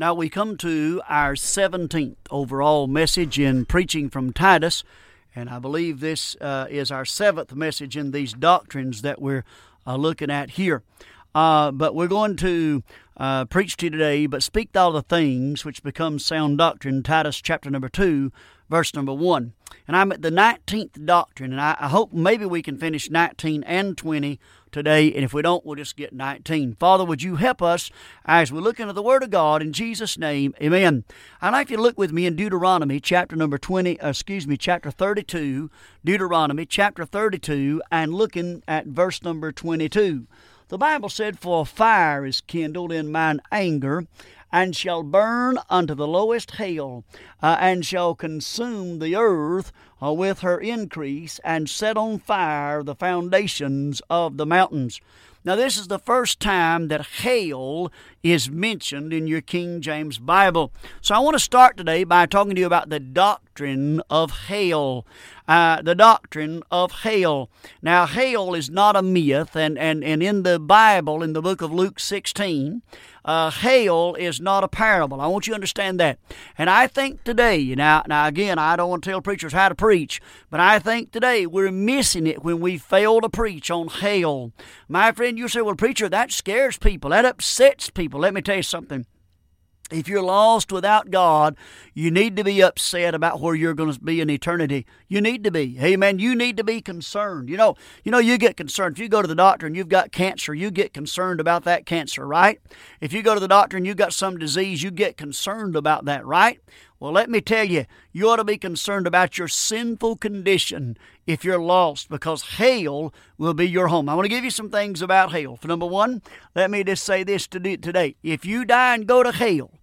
Now we come to our 17th overall message in preaching from Titus, and I believe this is our 7th message in these doctrines that we're looking at here. But we're going to preach to you today, but speak all the things which become sound doctrine, Titus chapter number 2, verse number 1. And I'm at the 19th doctrine, and I hope maybe we can finish 19 and 20 today, and if we don't, we'll just get 19. Father, would you help us as we look into the Word of God in Jesus' name, amen. I'd like you to look with me in Deuteronomy chapter number chapter 32, Deuteronomy chapter 32, and looking at verse number 22. The Bible said, "For a fire is kindled in mine anger, and shall burn unto the lowest hail, and shall consume the earth with her increase, and set on fire the foundations of the mountains." Now, this is the first time that hail is mentioned in your King James Bible. So I want to start today by talking to you about the doctrine of hail. The doctrine of hail. Now, hail is not a myth, and in the Bible, in the book of Luke 16, hail is not a parable. I want you to understand that. And I think today, now again, I don't want to tell preachers how to preach, but I think today we're missing it when we fail to preach on hail. My friend, you say, "Well, preacher, that scares people. That upsets people." Let me tell you something. If you're lost without God, you need to be upset about where you're going to be in eternity. You need to be. Amen. You need to be concerned. You know, you get concerned. If you go to the doctor and you've got cancer, you get concerned about that cancer, right? If you go to the doctor and you've got some disease, you get concerned about that, right? Well, let me tell you, you ought to be concerned about your sinful condition if you're lost, because hell will be your home. I want to give you some things about hell. For number one, let me just say this today. If you die and go to hell,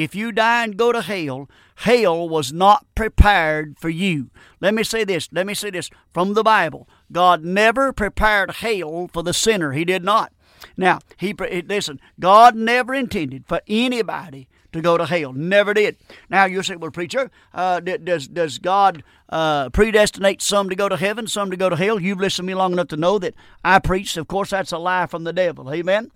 hell was not prepared for you. Let me say this from the Bible. God never prepared hell for the sinner. He did not. Now, listen, God never intended for anybody to go to hell. Never did. Now, you'll say, "Well, preacher, does God predestinate some to go to heaven, some to go to hell?" You've listened to me long enough to know that I preached. Of course, that's a lie from the devil. Amen.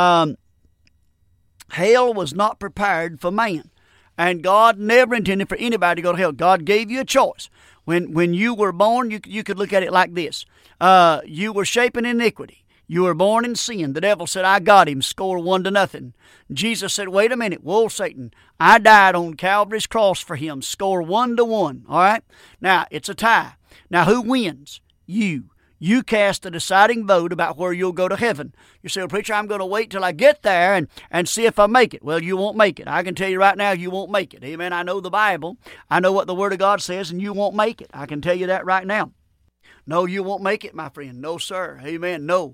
Hell was not prepared for man, and God never intended for anybody to go to hell. God gave you a choice. When you were born, you could look at it like this. You were shaped in iniquity. You were born in sin. The devil said, "I got him," score 1-0. Jesus said, "Wait a minute, whoa, Satan, I died on Calvary's cross for him," score 1-1. All right? Now, it's a tie. Now, who wins? You. You cast the deciding vote about where you'll go to heaven. You say, "Well, preacher, I'm going to wait till I get there and see if I make it." Well, you won't make it. I can tell you right now, you won't make it. Amen. I know the Bible. I know what the Word of God says, and you won't make it. I can tell you that right now. No, you won't make it, my friend. No, sir. Amen. No.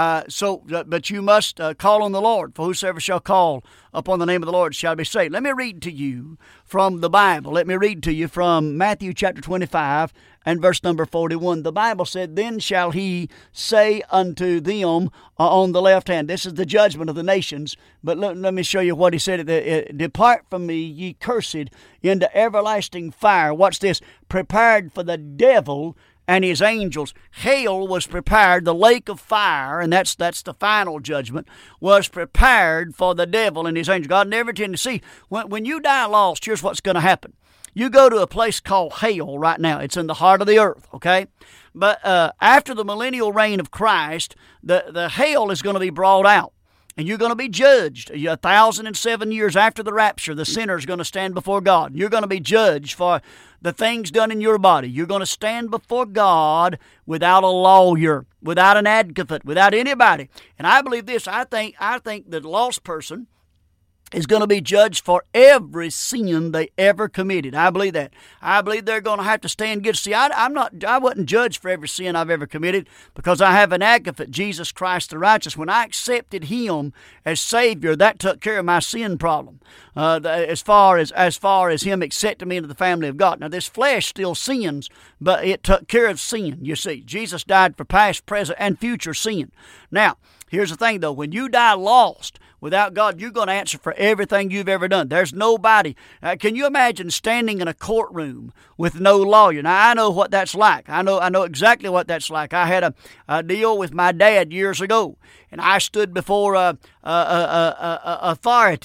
But you must call on the Lord, for whosoever shall call upon the name of the Lord shall be saved. Let me read to you from the Bible. Let me read to you from Matthew chapter 25 and verse number 41. The Bible said, "Then shall he say unto them on the left hand." This is the judgment of the nations. But let me show you what he said. "Depart from me, ye cursed, into everlasting fire." Watch this. "Prepared for the devil and his angels." Hell was prepared, the lake of fire, and that's the final judgment, was prepared for the devil and his angels. God never intended to see. When you die lost, here's what's going to happen. You go to a place called hell right now. It's in the heart of the earth, okay? But after the millennial reign of Christ, the hell is going to be brought out. And you're going to be judged. 1,007 years after the rapture, the sinner is going to stand before God. You're going to be judged for the things done in your body. You're going to stand before God without a lawyer, without an advocate, without anybody. And I believe this. I think the lost person is going to be judged for every sin they ever committed. I believe that. I believe they're going to have to stand good. See, I wasn't judged for every sin I've ever committed, because I have an advocate, Jesus Christ the righteous. When I accepted Him as Savior, that took care of my sin problem. As far as Him accepting me into the family of God. Now, this flesh still sins, but it took care of sin. You see, Jesus died for past, present, and future sin. Now, here's the thing, though. When you die lost without God, you're going to answer for everything you've ever done. There's nobody. Can you imagine standing in a courtroom with no lawyer? Now, I know what that's like. I know exactly what that's like. I had a deal with my dad years ago, and I stood before authority.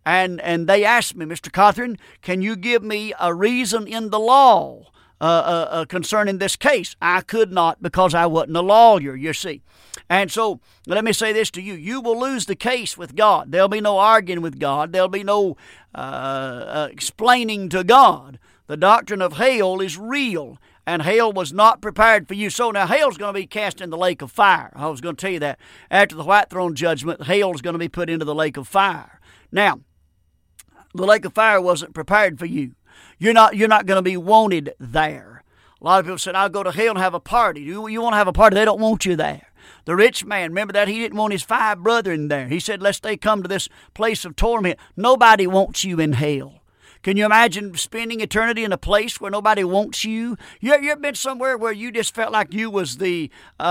And they asked me, Mr. Cawthorn, can you give me a reason in the law concerning this case? I could not, because I wasn't a lawyer, you see. And so, let me say this to you. You will lose the case with God. There'll be no arguing with God. There'll be no explaining to God. The doctrine of hell is real, and hell was not prepared for you. So now hell's going to be cast in the lake of fire. I was going to tell you that. After the white throne judgment, hell's going to be put into the lake of fire. Now, the lake of fire wasn't prepared for you. You're not going to be wanted there. A lot of people said, I'll go to hell and have a party. You want to have a party? They don't want you there. The rich man, remember that? He didn't want his 5 brethren there. He said, lest they come to this place of torment. Nobody wants you in hell. Can you imagine spending eternity in a place where nobody wants you? You ever been somewhere where you just felt like you was the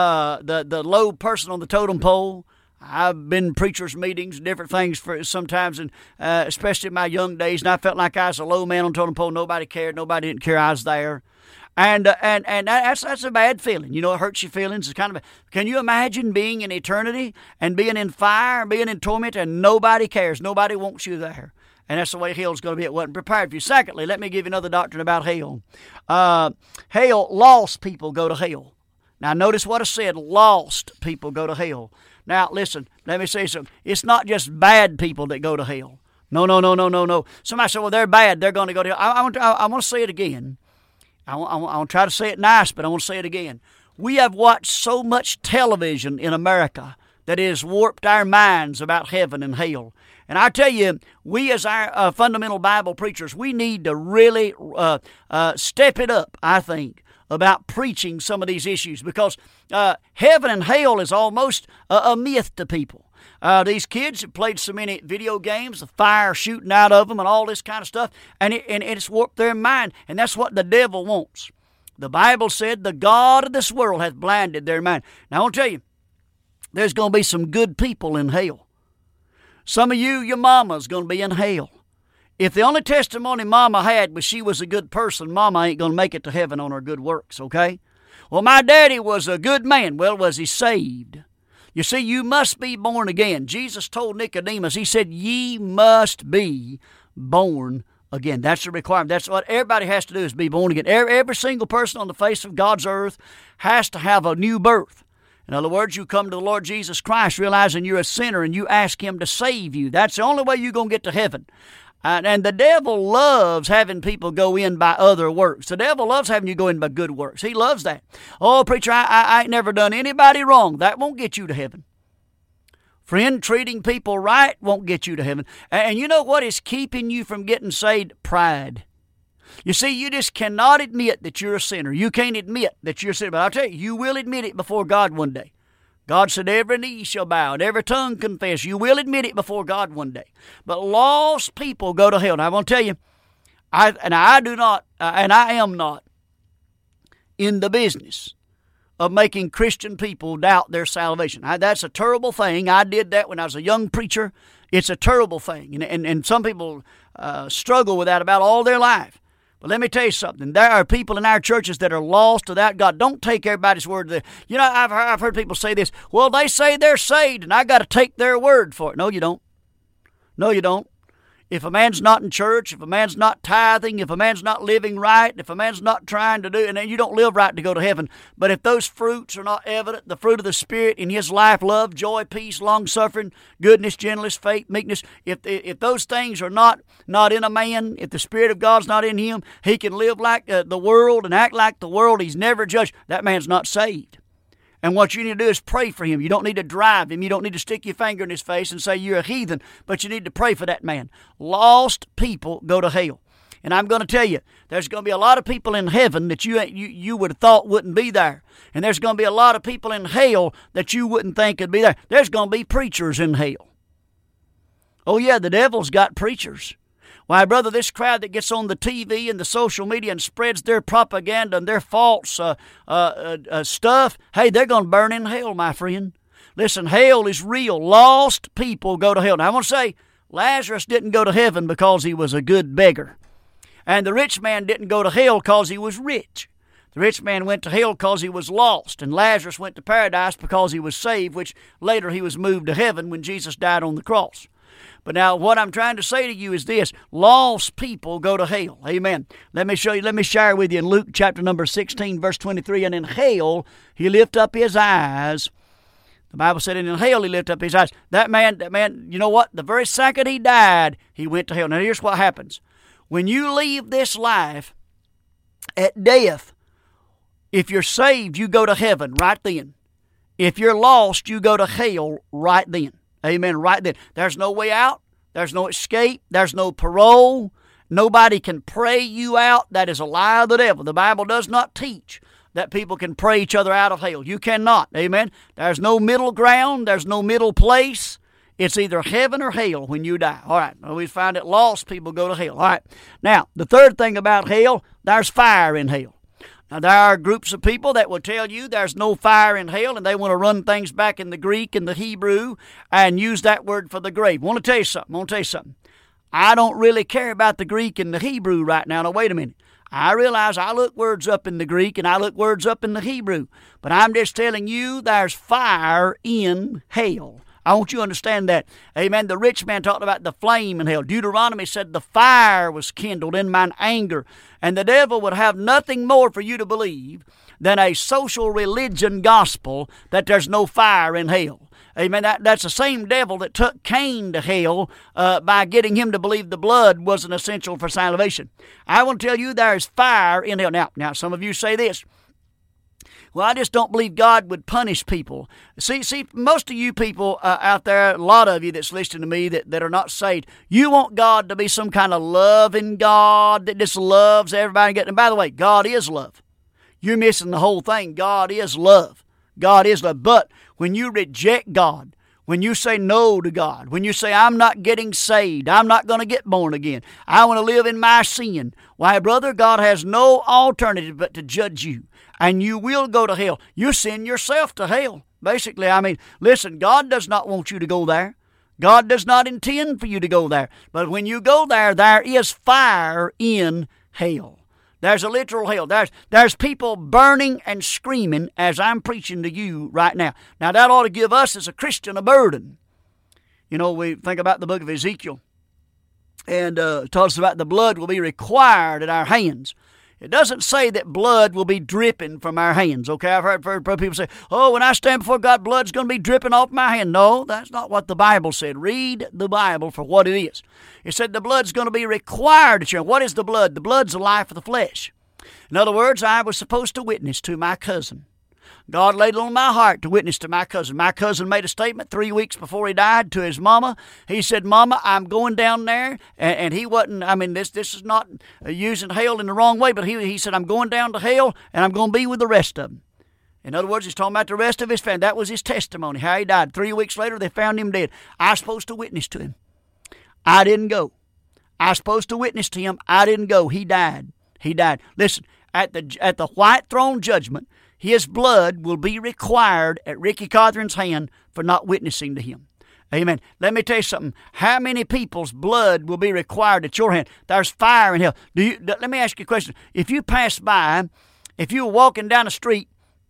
low person on the totem pole? I've been in preachers' meetings, different things for sometimes, and especially in my young days, and I felt like I was a low man on the totem pole. Nobody cared. Nobody didn't care I was there. And that's a bad feeling. You know, it hurts your feelings. It's kind of can you imagine being in eternity and being in fire, being in torment, and nobody cares? Nobody wants you there. And that's the way hell's going to be. It wasn't prepared for you. Secondly, let me give you another doctrine about hell. Hell, lost people go to hell. Now, notice what I said. Lost people go to hell. Now, listen, let me say something. It's not just bad people that go to hell. No. Somebody said, well, they're bad. They're going to go to hell. I want to say it again. I want to try to say it nice, but I want to say it again. We have watched so much television in America that has warped our minds about heaven and hell. And I tell you, we as our fundamental Bible preachers, we need to really step it up, I think, about preaching some of these issues, because heaven and hell is almost a myth to people. These kids have played so many video games, the fire shooting out of them and all this kind of stuff, and it's warped their mind, and that's what the devil wants. The Bible said the God of this world hath blinded their mind. Now, I want to tell you, there's going to be some good people in hell. Some of you, your mama's going to be in hell. If the only testimony Mama had was she was a good person, Mama ain't going to make it to heaven on her good works, okay? Well, my daddy was a good man. Well, was he saved? You see, you must be born again. Jesus told Nicodemus, he said, ye must be born again. That's the requirement. That's what everybody has to do, is be born again. Every single person on the face of God's earth has to have a new birth. In other words, you come to the Lord Jesus Christ realizing you're a sinner and you ask Him to save you. That's the only way you're going to get to heaven. And the devil loves having people go in by other works. The devil loves having you go in by good works. He loves that. Oh, preacher, I ain't never done anybody wrong. That won't get you to heaven. Friend, treating people right won't get you to heaven. And you know what is keeping you from getting saved? Pride. You see, you just cannot admit that you're a sinner. You can't admit that you're a sinner. But I'll tell you, you will admit it before God one day. God said every knee shall bow and every tongue confess. You will admit it before God one day. But lost people go to hell. Now, I want to tell you, I am not in the business of making Christian people doubt their salvation. That's a terrible thing. I did that when I was a young preacher. It's a terrible thing. And some people struggle with that about all their life. But let me tell you something. There are people in our churches that are lost without God. Don't take everybody's word. You know, I've heard people say this. Well, they say they're saved, and I got to take their word for it. No, you don't. No, you don't. If a man's not in church, if a man's not tithing, if a man's not living right, if a man's not trying to do, and then you don't live right to go to heaven. But if those fruits are not evident, the fruit of the Spirit in his life, love, joy, peace, long-suffering, goodness, gentleness, faith, meekness, if those things are not in a man, if the Spirit of God's not in him, he can live like the world and act like the world. He's never judged. That man's not saved. And what you need to do is pray for him. You don't need to drive him. You don't need to stick your finger in his face and say you're a heathen, but you need to pray for that man. Lost people go to hell. And I'm going to tell you, there's going to be a lot of people in heaven that you would have thought wouldn't be there. And there's going to be a lot of people in hell that you wouldn't think would be there. There's going to be preachers in hell. Oh, yeah, the devil's got preachers. Why, brother, this crowd that gets on the TV and the social media and spreads their propaganda and their false stuff, hey, they're going to burn in hell, my friend. Listen, hell is real. Lost people go to hell. Now, I want to say, Lazarus didn't go to heaven because he was a good beggar. And the rich man didn't go to hell because he was rich. The rich man went to hell because he was lost. And Lazarus went to paradise because he was saved, which later he was moved to heaven when Jesus died on the cross. But now what I'm trying to say to you is this: lost people go to hell. Amen. Let me share with you in Luke chapter number 16, verse 23. And in hell he lift up his eyes. The Bible said, and in hell he lifted up his eyes. That man, you know what? The very second he died, he went to hell. Now here's what happens. When you leave this life at death, if you're saved, you go to heaven right then. If you're lost, you go to hell right then. Amen, right then. There's no way out. There's no escape. There's no parole. Nobody can pray you out. That is a lie of the devil. The Bible does not teach that people can pray each other out of hell. You cannot. Amen. There's no middle ground. There's no middle place. It's either heaven or hell when you die. All right. We find that lost people go to hell. All right. Now, the third thing about hell, there's fire in hell. Now, there are groups of people that will tell you there's no fire in hell, and they want to run things back in the Greek and the Hebrew and use that word for the grave. I want to tell you something. I don't really care about the Greek and the Hebrew right now. Now, wait a minute. I realize I look words up in the Greek and I look words up in the Hebrew, but I'm just telling you there's fire in hell. I want you to understand that. Amen. The rich man talked about the flame in hell. Deuteronomy said the fire was kindled in mine anger. And the devil would have nothing more for you to believe than a social religion gospel that there's no fire in hell. Amen. That's the same devil that took Cain to hell by getting him to believe the blood wasn't essential for salvation. I want to tell you there's fire in hell. Now some of you say this. Well, I just don't believe God would punish people. See, most of you people out there, a lot of you that's listening to me that are not saved, you want God to be some kind of loving God that just loves everybody. And by the way, God is love. You're missing the whole thing. God is love. God is love. But when you reject God, when you say no to God, when you say, I'm not getting saved, I'm not going to get born again, I want to live in my sin, why, brother, God has no alternative but to judge you. And you will go to hell. You send yourself to hell. Basically, listen, God does not want you to go there. God does not intend for you to go there. But when you go there, there is fire in hell. There's a literal hell. There's people burning and screaming as I'm preaching to you right now. Now, that ought to give us as a Christian a burden. You know, we think about the book of Ezekiel. And it talks about the blood will be required at our hands. It doesn't say that blood will be dripping from our hands, okay? I've heard people say, oh, when I stand before God, blood's going to be dripping off my hand. No, that's not what the Bible said. Read the Bible for what it is. It said the blood's going to be required at your hand. What is the blood? The blood's the life of the flesh. In other words, I was supposed to witness to my cousin. God laid it on my heart to witness to my cousin. My cousin made a statement 3 weeks before he died to his mama. He said, Mama, I'm going down there. And he wasn't, this is not using hell in the wrong way, but he said, I'm going down to hell and I'm going to be with the rest of them. In other words, he's talking about the rest of his family. That was his testimony, how he died. 3 weeks later, they found him dead. I was supposed to witness to him. I didn't go. I was supposed to witness to him. I didn't go. He died. He died. Listen, at the white throne judgment, his blood will be required at Ricky Cothran's hand for not witnessing to him. Amen. Let me tell you something. How many people's blood will be required at your hand? There's fire in hell. Let me ask you a question. If you passed by, if you were walking down the street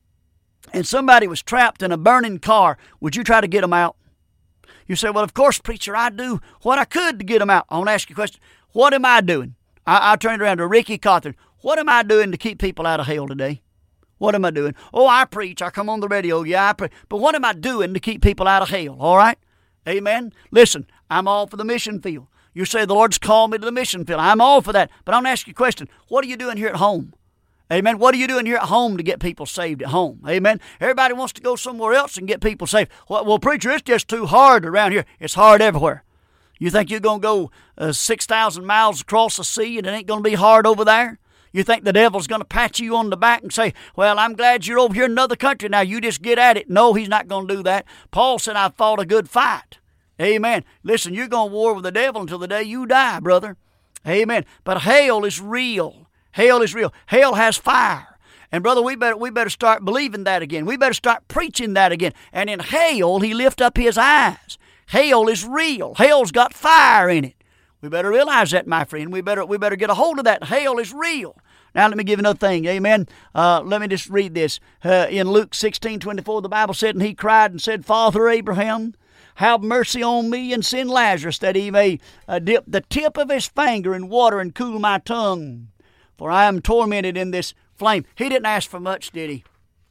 and somebody was trapped in a burning car, would you try to get them out? You say, well, of course, preacher, I do what I could to get them out. I want to ask you a question. What am I doing? I turned around to Ricky Cothran. What am I doing to keep people out of hell today? What am I doing? Oh, I preach. I come on the radio. Yeah, I preach. But what am I doing to keep people out of hell? All right? Amen? Listen, I'm all for the mission field. You say the Lord's called me to the mission field. I'm all for that. But I want to ask you a question. What are you doing here at home? Amen? What are you doing here at home to get people saved at home? Amen? Everybody wants to go somewhere else and get people saved. Well, preacher, it's just too hard around here. It's hard everywhere. You think you're going to go 6,000 miles across the sea and it ain't going to be hard over there? You think the devil's going to pat you on the back and say, well, I'm glad you're over here in another country. Now you just get at it. No, he's not going to do that. Paul said, I fought a good fight. Amen. Listen, you're going to war with the devil until the day you die, brother. Amen. But hell is real. Hell is real. Hell has fire. And brother, we better start believing that again. We better start preaching that again. And in hell, he lift up his eyes. Hell is real. Hell's got fire in it. We better realize that, my friend. We better get a hold of that. Hell is real. Now let me give you another thing. Amen. Let me just read this. In Luke 16:24, the Bible said, and he cried and said, Father Abraham, have mercy on me and send Lazarus that he may dip the tip of his finger in water and cool my tongue, for I am tormented in this flame. He didn't ask for much, did he?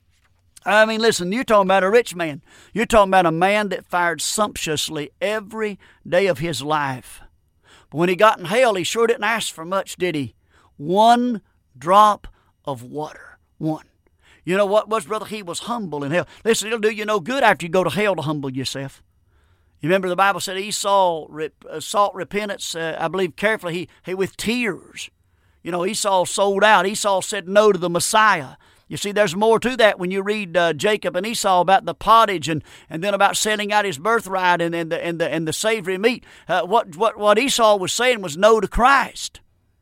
I mean, listen, you're talking about a rich man. You're talking about a man that fared sumptuously every day of his life. But when he got in hell, he sure didn't ask for much, did he? One drop of water. One. You know what was, brother? He was humble in hell. Listen, it'll do you no good after you go to hell to humble yourself. You remember the Bible said Esau sought repentance, I believe carefully, he with tears. You know, Esau sold out. Esau said no to the Messiah. You see, there's more to that when you read Jacob and Esau about the pottage and then about selling out his birthright and the savory meat. What Esau was saying was no to Christ.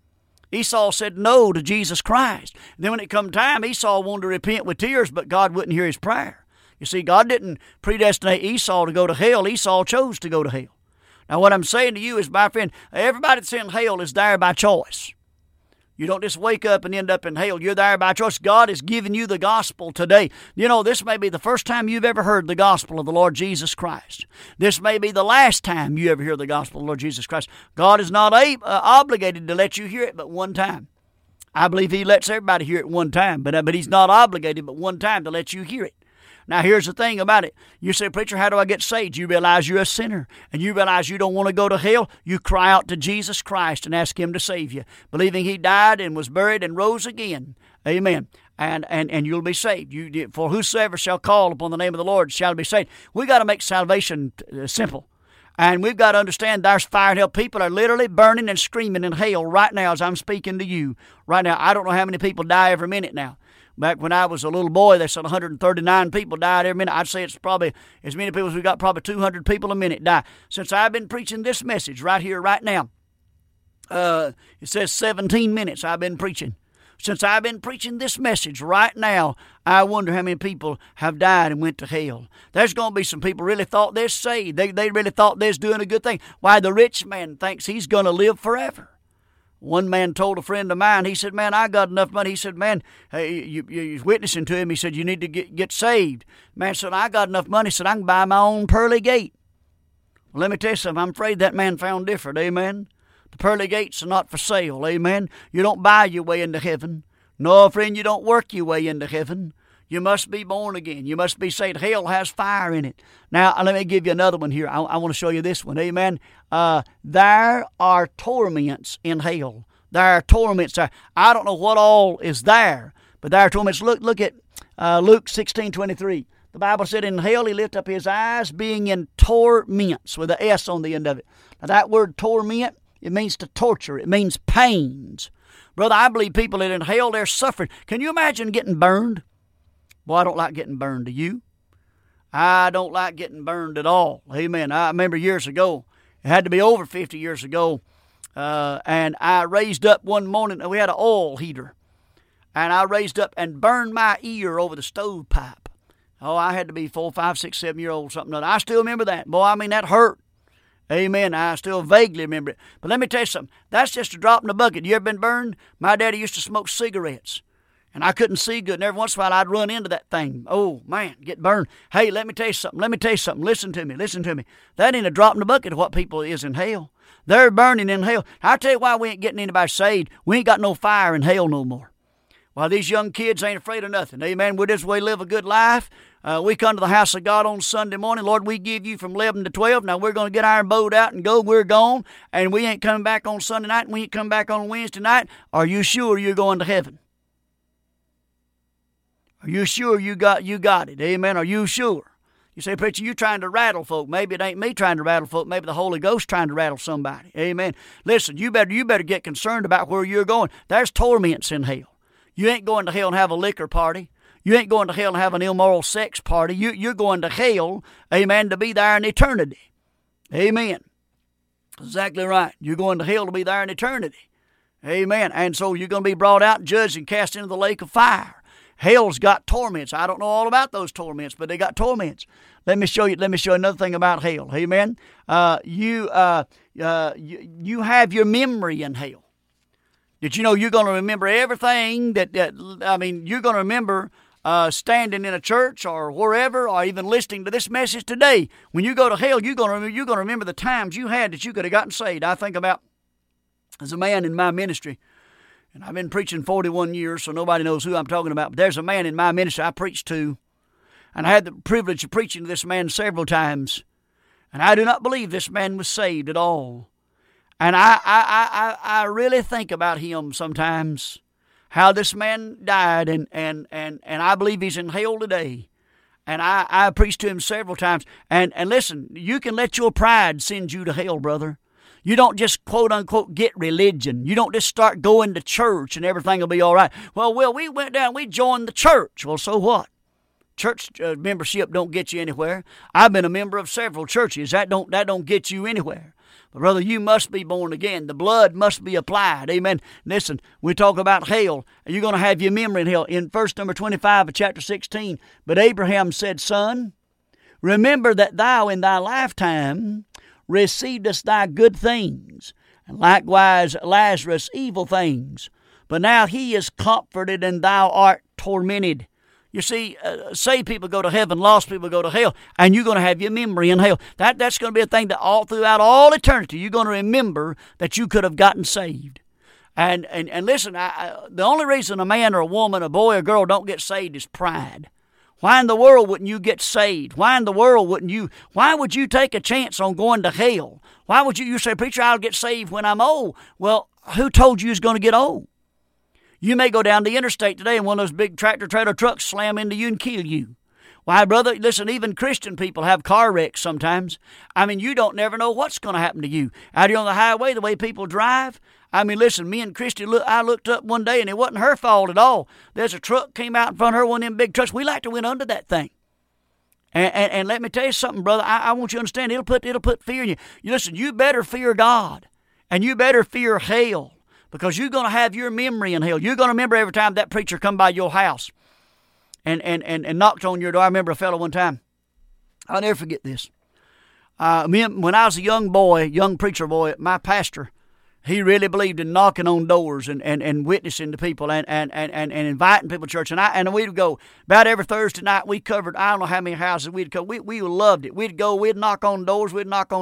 Esau said no to Jesus Christ. And then when it come time, Esau wanted to repent with tears, but God wouldn't hear his prayer. You see, God didn't predestinate Esau to go to hell. Esau chose to go to hell. Now, what I'm saying to you is, my friend, everybody that's in hell is there by choice. You don't just wake up and end up in hell. You're there by choice. God has given you the gospel today. You know, this may be the first time you've ever heard the gospel of the Lord Jesus Christ. This may be the last time you ever hear the gospel of the Lord Jesus Christ. God is not obligated to let you hear it but one time. I believe He lets everybody hear it one time, but He's not obligated but one time to let you hear it. Now, here's the thing about it. You say, preacher, how do I get saved? You realize you're a sinner, and you realize you don't want to go to hell. You cry out to Jesus Christ and ask Him to save you, believing He died and was buried and rose again. Amen. And you'll be saved. For whosoever shall call upon the name of the Lord shall be saved. We got to make salvation simple. And we've got to understand there's fire in hell. People are literally burning and screaming in hell right now as I'm speaking to you. Right now, I don't know how many people die every minute now. Back when I was a little boy, they said 139 people died every minute. I'd say it's probably as many people as we got, probably 200 people a minute die. Since I've been preaching this message right here, right now, it says 17 minutes I've been preaching. Since I've been preaching this message right now, I wonder how many people have died and went to hell. There's going to be some people really thought they're saved. They really thought they're doing a good thing. Why, the rich man thinks he's going to live forever. One man told a friend of mine, he said, man, I got enough money. He said, man, you're witnessing to him. He said, you need to get saved. Man said, I got enough money. He said, I can buy my own pearly gate. Well, let me tell you something. I'm afraid that man found different. Amen. The pearly gates are not for sale. Amen. You don't buy your way into heaven. No, friend, you don't work your way into heaven. You must be born again. You must be saved. Hell has fire in it. Now, let me give you another one here. I want to show you this one. Amen. There are torments in hell. There are torments there. I don't know what all is there, but there are torments. Look at Luke 16:23. The Bible said, in hell he lifted up his eyes, being in torments, with an S on the end of it. Now, that word torment, it means to torture. It means pains. Brother, I believe people that in hell, they're suffering. Can you imagine getting burned? Boy, I don't like getting burned. Do you? I don't like getting burned at all. Amen. I remember years ago, it had to be over 50 years ago, and I raised up one morning, we had an oil heater, and I raised up and burned my ear over the stovepipe. Oh, I had to be 4, 5, 6, 7 year old, something like that. I still remember that. Boy, I mean, that hurt. Amen. I still vaguely remember it. But let me tell you something. That's just a drop in the bucket. You ever been burned? My daddy used to smoke cigarettes. And I couldn't see good. And every once in a while, I'd run into that thing. Oh, man, get burned. Hey, let me tell you something. Listen to me. That ain't a drop in the bucket of what people is in hell. They're burning in hell. I'll tell you why we ain't getting anybody saved. We ain't got no fire in hell no more. Well, these young kids ain't afraid of nothing. Amen. We just way live a good life. We come to the house of God on Sunday morning. Lord, we give you from 11 to 12. Now we're going to get our boat out and go. We're gone. And we ain't coming back on Sunday night. And we ain't coming back on Wednesday night. Are you sure you're going to heaven? Are you sure you got it? Amen. Are you sure? You say, preacher, you trying to rattle folk. Maybe it ain't me trying to rattle folk. Maybe the Holy Ghost trying to rattle somebody. Amen. Listen, you better get concerned about where you're going. There's torments in hell. You ain't going to hell and have a liquor party. You ain't going to hell and have an immoral sex party. You're going to hell, amen, to be there in eternity. Amen. Exactly right. You're going to hell to be there in eternity. Amen. And so you're going to be brought out and judged and cast into the lake of fire. Hell's got torments. I don't know all about those torments, but they got torments. Let me show you another thing about hell. Amen. You have your memory in hell. Did you know you're going to remember everything you're going to remember standing in a church or wherever, or even listening to this message today, when you go to hell, you're going to remember the times you had that you could have gotten saved. I think about, there's a man in my ministry, and I've been preaching 41 years, so nobody knows who I'm talking about, but there's a man in my ministry I preached to, and I had the privilege of preaching to this man several times, and I do not believe this man was saved at all. And I really think about him sometimes, how this man died, and I believe he's in hell today. And I preached to him several times. And listen, you can let your pride send you to hell, brother. You don't just, quote unquote, get religion. You don't just start going to church and everything will be all right. Well, we went down, we joined the church. Well, so what? Church membership don't get you anywhere. I've been a member of several churches. That don't get you anywhere. But brother, you must be born again. The blood must be applied. Amen. Listen, we talk about hell. You're going to have your memory in hell. In verse number 25 of chapter 16, but Abraham said, Son, remember that thou in thy lifetime receivedest thy good things, and likewise Lazarus evil things. But now he is comforted, and thou art tormented. You see, saved people go to heaven, lost people go to hell, and you're going to have your memory in hell. That's going to be a thing that all throughout all eternity, you're going to remember that you could have gotten saved. And listen, the only reason a man or a woman, a boy or girl don't get saved is pride. Why in the world wouldn't you get saved? Why in the world why would you take a chance on going to hell? Why would you say, Preacher, I'll get saved when I'm old? Well, who told you was going to get old? You may go down the interstate today and one of those big tractor-trailer trucks slam into you and kill you. Why, brother, listen, even Christian people have car wrecks sometimes. I mean, you don't never know what's going to happen to you. Out here on the highway, the way people drive. I mean, listen, me and Christy, I looked up one day and it wasn't her fault at all. There's a truck came out in front of her, one of them big trucks. We like to went under that thing. And let me tell you something, brother. I want you to understand, it'll put fear in you. Listen, you better fear God, and you better fear hell. Because you're going to have your memory in hell. You're going to remember every time that preacher come by your house and knocked on your door. I remember a fellow one time. I'll never forget this. When I was a young preacher boy, my pastor, he really believed in knocking on doors and witnessing to people and inviting people to church. And we'd go about every Thursday night. We covered, I don't know how many houses we'd go. We loved it. We'd knock on doors.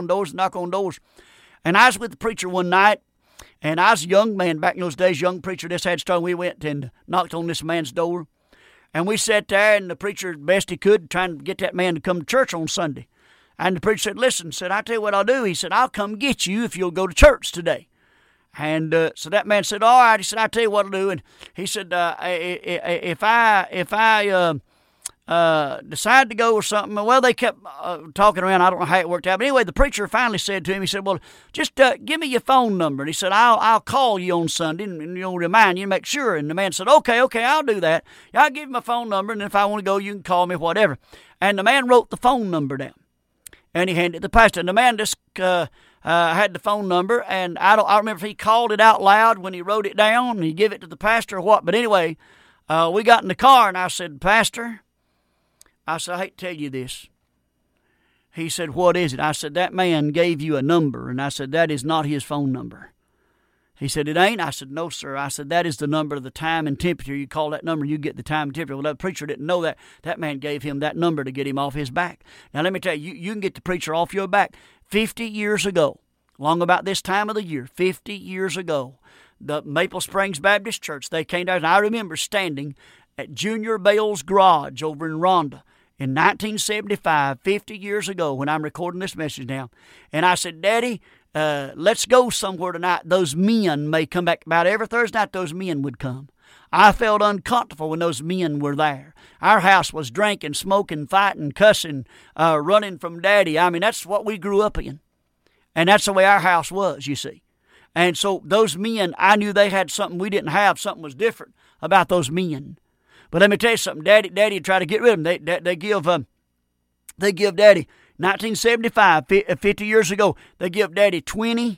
And I was with the preacher one night. And I was a young man back in those days, young preacher, just had strong. We went and knocked on this man's door. And we sat there, and the preacher, best he could, trying to get that man to come to church on Sunday. And the preacher said, listen, said, I tell you what I'll do. He said, I'll come get you if you'll go to church today. And so that man said, all right. He said, I'll tell you what I'll do. And he said, if I decide to go or something. Well, they kept talking around. I don't know how it worked out. But anyway, the preacher finally said to him, he said, well, just give me your phone number. And he said, I'll call you on Sunday and remind you, make sure. And the man said, okay, I'll do that. I'll give you my phone number, and if I want to go, you can call me, whatever. And the man wrote the phone number down, and he handed it to the pastor. And the man just had the phone number, and I don't remember if he called it out loud when he wrote it down, and he gave it to the pastor or what. But anyway, we got in the car, and I said, Pastor, I said, I hate to tell you this. He said, what is it? I said, that man gave you a number. And I said, that is not his phone number. He said, it ain't? I said, no, sir. I said, that is the number of the time and temperature. You call that number, you get the time and temperature. Well, that preacher didn't know that. That man gave him that number to get him off his back. Now, let me tell you, you can get the preacher off your back. 50 years ago, long about this time of the year, 50 years ago, the Maple Springs Baptist Church, they came down, and I remember standing at Junior Bale's garage over in Rhonda in 1975, 50 years ago, when I'm recording this message now. And I said, Daddy, let's go somewhere tonight. Those men may come back. About every Thursday night, those men would come. I felt uncomfortable when those men were there. Our house was drinking, smoking, fighting, cussing, running from Daddy. I mean, that's what we grew up in. And that's the way our house was, you see. And so those men, I knew they had something we didn't have. Something was different about those men. But let me tell you something. Daddy tried to get rid of them. They give Daddy, 1975, 50 years ago, they give Daddy $20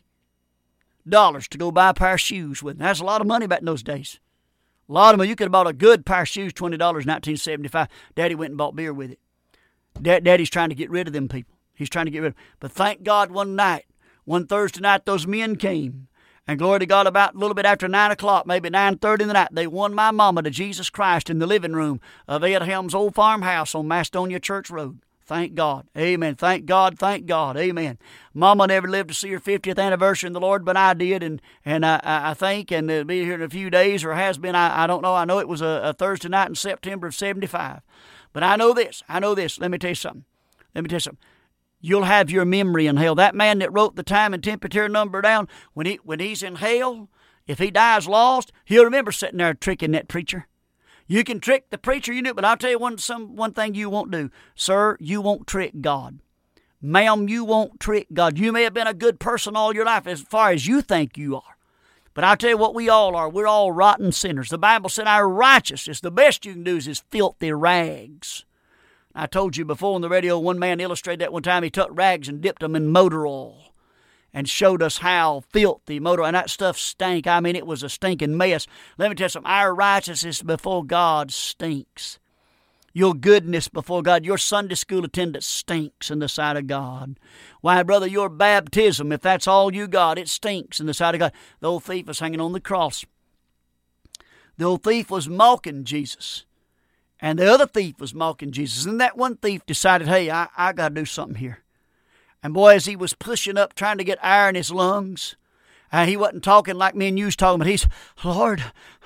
to go buy a pair of shoes with. That's a lot of money back in those days. A lot of money. You could have bought a good pair of shoes, $20 in 1975. Daddy went and bought beer with it. Daddy's trying to get rid of them people. He's trying to get rid of them. But thank God one Thursday night, those men came. And glory to God, about a little bit after 9 o'clock, maybe 9:30 in the night, they won my mama to Jesus Christ in the living room of Ed Helms' old farmhouse on Mastonia Church Road. Thank God. Amen. Thank God. Thank God. Amen. Mama never lived to see her 50th anniversary in the Lord, but I did, and I think, and it'll be here in a few days, or has been, I don't know. I know it was a Thursday night in September of 75. But I know this. Let me tell you something. You'll have your memory in hell. That man that wrote the time and temperature number down, when he's in hell, if he dies lost, he'll remember sitting there tricking that preacher. You can trick the preacher, you know, but I'll tell you one thing you won't do. Sir, you won't trick God. Ma'am, you won't trick God. You may have been a good person all your life as far as you think you are. But I'll tell you what we all are. We're all rotten sinners. The Bible said our righteousness, the best you can do is filthy rags. I told you before on the radio, one man illustrated that one time. He took rags and dipped them in motor oil and showed us how filthy motor oil, and that stuff stank. I mean, it was a stinking mess. Let me tell you something. Our righteousness before God stinks. Your goodness before God, your Sunday school attendance stinks in the sight of God. Why, brother, your baptism, if that's all you got, it stinks in the sight of God. The old thief was hanging on the cross. The old thief was mocking Jesus. And the other thief was mocking Jesus. And that one thief decided, hey, I got to do something here. And boy, as he was pushing up, trying to get air in his lungs, he wasn't talking like me and you was talking, but he's, Lord,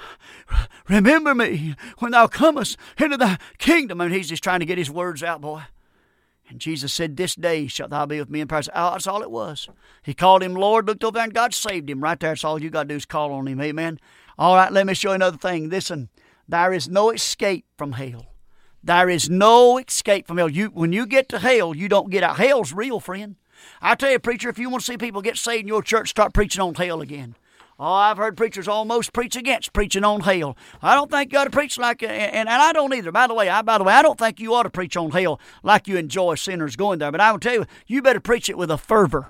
remember me when thou comest into thy kingdom. And he's just trying to get his words out, boy. And Jesus said, this day shalt thou be with me in paradise. Oh, that's all it was. He called him Lord, looked over there, and God saved him. Right there, that's all you got to do is call on him. Amen. All right, let me show you another thing. Listen. There is no escape from hell. There is no escape from hell. When you get to hell, you don't get out. Hell's real, friend. I tell you, preacher, if you want to see people get saved in your church, start preaching on hell again. Oh, I've heard preachers almost preach against preaching on hell. I don't think you ought to preach like, and I don't either. By the way, I don't think you ought to preach on hell like you enjoy sinners going there. But I will tell you, you better preach it with a fervor.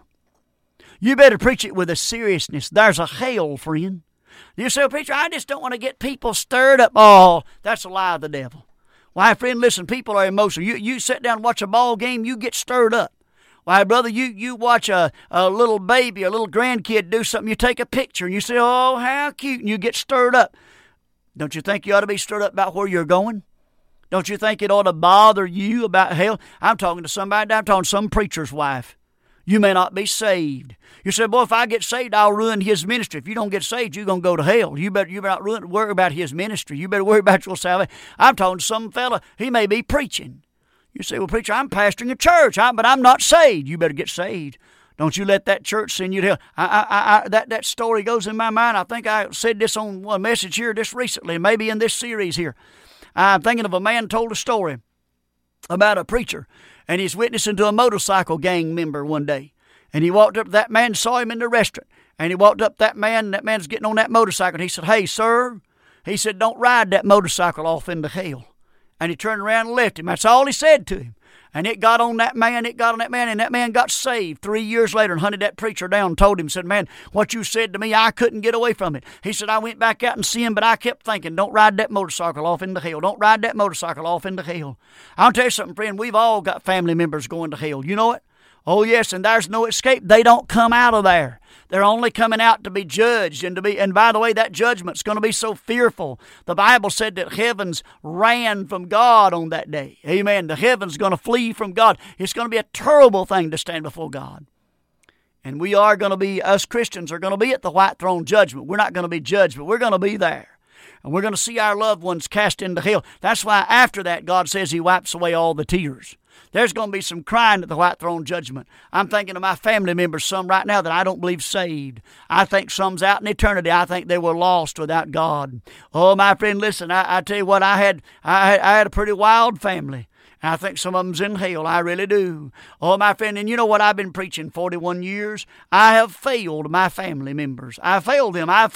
You better preach it with a seriousness. There's a hell, friend. You say, well, preacher, I just don't want to get people stirred up. Oh, that's a lie of the devil. Why, friend, listen, people are emotional. You sit down and watch a ball game, you get stirred up. Why, brother, you watch a little baby, a little grandkid do something, you take a picture, and you say, oh, how cute, and you get stirred up. Don't you think you ought to be stirred up about where you're going? Don't you think it ought to bother you about hell? I'm talking to somebody, I'm talking to some preacher's wife. You may not be saved. You say, boy, if I get saved, I'll ruin his ministry. If you don't get saved, you're going to go to hell. You better not worry about his ministry. You better worry about your salvation. I'm talking to some fella, he may be preaching. You say, well, preacher, I'm pastoring a church, but I'm not saved. You better get saved. Don't you let that church send you to hell. That story goes in my mind. I think I said this on a message here just recently, maybe in this series here. I'm thinking of a man told a story about a preacher. And he's witnessing to a motorcycle gang member one day. And he walked up to that man, saw him in the restaurant. And he walked up to that man, and that man's getting on that motorcycle. And he said, hey, sir. He said, don't ride that motorcycle off into hell. And he turned around and left him. That's all he said to him. And it got on that man, and that man got saved 3 years later and hunted that preacher down and told him, said, man, what you said to me, I couldn't get away from it. He said, I went back out and sinned, but I kept thinking, don't ride that motorcycle off into hell. Don't ride that motorcycle off into hell. I'll tell you something, friend, we've all got family members going to hell. You know it? Oh, yes, and there's no escape. They don't come out of there. They're only coming out to be judged and by the way, that judgment's going to be so fearful. The Bible said that heavens ran from God on that day. Amen. The heavens going to flee from God. It's going to be a terrible thing to stand before God. And we are going to be, us Christians are going to be at the white throne judgment. We're not going to be judged, but we're going to be there. And we're going to see our loved ones cast into hell. That's why after that, God says He wipes away all the tears. There's going to be some crying at the white throne judgment. I'm thinking of my family members, some right now that I don't believe saved. I think some's out in eternity. I think they were lost without God. Oh, my friend, listen, I tell you what, I had a pretty wild family. And I think some of them's in hell. I really do. Oh, my friend, and you know what? I've been preaching 41 years. I have failed my family members. I failed them. I